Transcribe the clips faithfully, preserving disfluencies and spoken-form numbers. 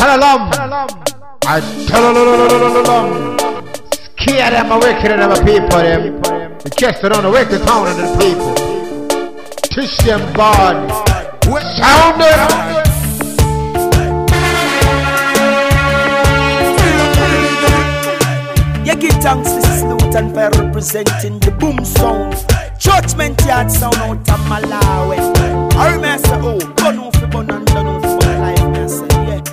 Talalum. I talalum. Scare them awake to them people them. The chest don't awake the town of the people. Tish them body. Sound it. You give thanks, this is Luton Fair representing the boom sound. Judgment Yard sound out of Malawi. I remember say, oh, gun off the bun and done off the life, me say, yeah.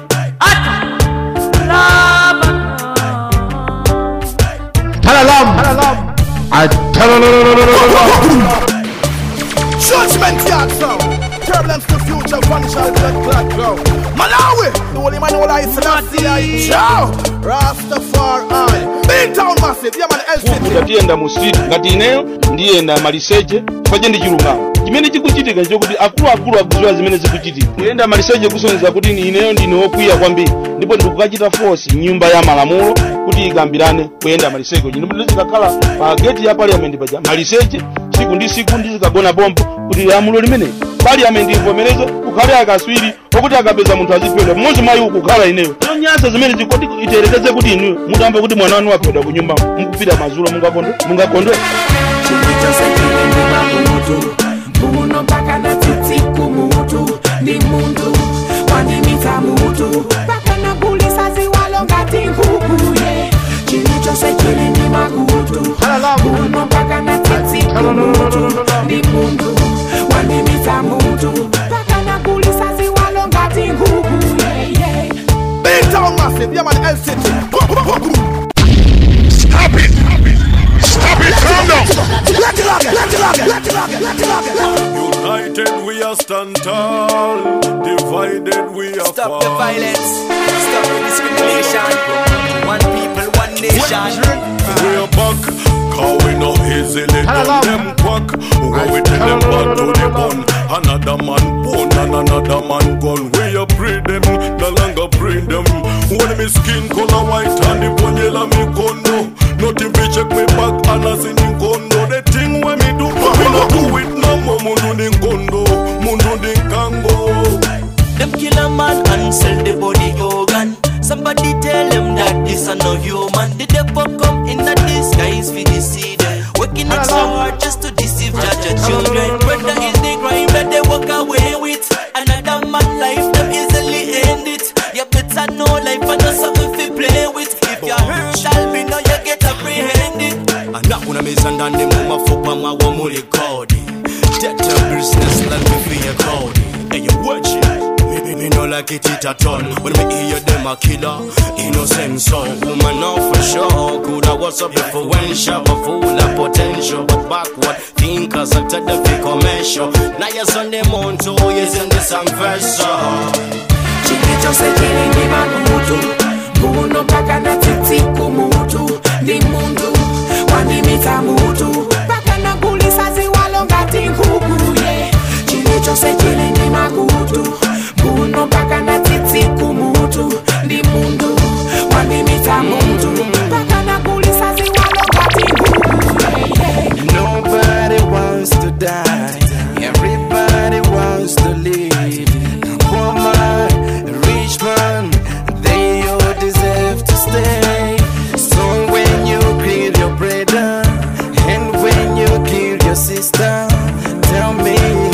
Talalum. I talalum. Judgment Yard sound. Problems to future, vanish out blood clot ground. Malawi, the only man who lies in that sea. Ciao, Rastafari. Big town massive, yeah man, L C T. Ngatienda mu street, ngati ineyo ndiyenda maliseche, faje ndi chilungamo. Chimene chikuchitika njokuti akulu akulu akuziwa zimene zikuchitika. Kuyenda maliseche kusonyeza kuti ineyo ndine okwiya kwambiri. Ndipo ndikukachita force nyumba ya malamulo kuti ikambirane kuyenda maliseche. Ndipo ndizikakhala pa gate ya parliament paja maliseche siku ndi siku ndizikagona bombo kuti lamulo limene parliament ivomereze kukhale akaswiri okuti akapeza munthu aziphedwa mmodzi mwayi ukukhala ineyo. Nyasa zimene zikoti iterekeze kuti inu mutamva kuti mwana wanu waphedwa ku nyumba mukupita mazulo mungakondwe mungakondwe. Muno mpaka na titi kumutu ni mundu wanimita mutu mpaka na bulisa ziwalo ngati ngukuye chilicho sekili ni magutu. Muno mpaka na titi kumutu ni mundu wanimita mutu mpaka na bulisa ziwalo ngati ngukuye. Big town massive, yeah man, L C T. Stop it! Stop it! Calm down! Let it log it! Let it log it! Let it log it! Let it log it! United we are stand tall, divided we are Stop fall. the violence, stop the discrimination. One people, one nation. We are back, cause we no easily done them quack. When we tell them back to the bone, another man bone and another man gun. We are free them, no longer bring them. When me skin color white and the bone yellow me condo. Nothing be check me back and I see in condo. The thing when me do, we no do it no more. Mundu din condo, mundu din kango. Them kill a man and sell the body organ. Somebody tell them that this are no human. The devil come in a disguise for deceive them. Working extra hard just to deceive judge and children. Whether is the crime that they walk away with, another man life them easily end it. You better know life and not something to play with. If you're hurt, shall be know you get apprehended. And that one is under the mama fupa ma wa muli kodi. Take your business let me feel your code. And you watch it. Me no like it it at all. When me hear them a killer, innocent soul. Woman now for sure. Coulda was up before when shop a full of potential, but backward thinkers I take the fake commercial. Now you're on the mount, oh yes in the same verse. Chiquito se quiere ni mamutu Muno mpaka na titi kumutu Ni mundu wanimita mutu mpaka na bulisa ziwalo ngati ngukuye. Chiquito se quiere ni magutu Muno mpaka na titi kumutu Ni mundu wanimita mutu mpaka na bulisa ziwalo ngati ngukuye. Nobody wants to die, everybody wants to live. Poor man, rich man, they all deserve to stay. So when you kill your brother and when you kill your sister, tell me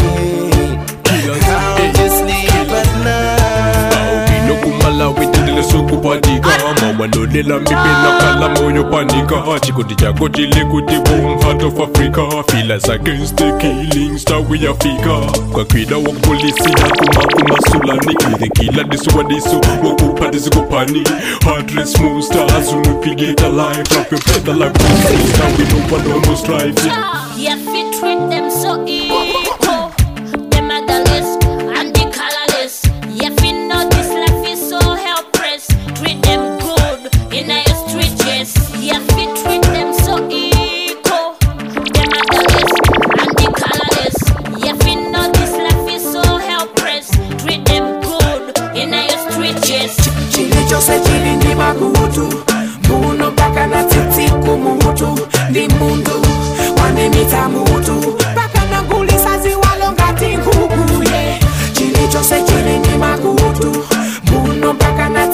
how you sleep at night. No kumala witendele suku patika mama no lela mibela kala moyo panika chikoti chako chile kuti boom heart of Africa feel us against the killings that we are fika kwa kwida wa polisi na kuma kuma sulani the killer this one this so wakupa this go pani heartless monsters who pigate alive drop your feather like monsters now we know what almost drives it. Yeah, fit treat them so equal. Them are the list and the colorless. Yeah, fit know this life is so helpless. Treat them good in a street, yes. Yeah, fit treat them so equal. Them are the list and the colorless. Yeah, fit know this life is so helpless. Treat them good in a street, yes. Chilicho se chili ni magutu Muno mpaka na titi kumutu Ni mundu wanimita mutu mpaka na bulisa ziwalo ngati ngukuye. Chilicho se chili ni magutu Muno mpaka na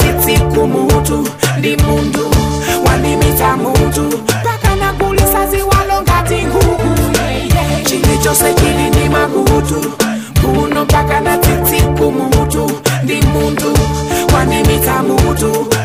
chose chili ndi makutu kuno mpaka na titi kumutu ndi muntu wanimita mutu